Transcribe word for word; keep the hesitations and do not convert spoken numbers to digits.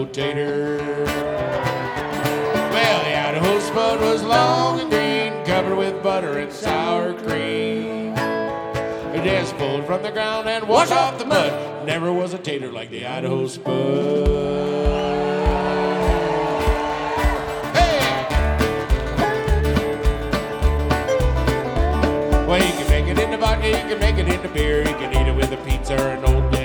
Idaho tater. Well, the Idaho spud was long and green, covered with butter and sour cream. Just pulled from the ground and washed off the mud. Never was a tater like the Idaho spud. Well, you can make it into vodka, you can make it into beer, you can eat it with a pizza or an old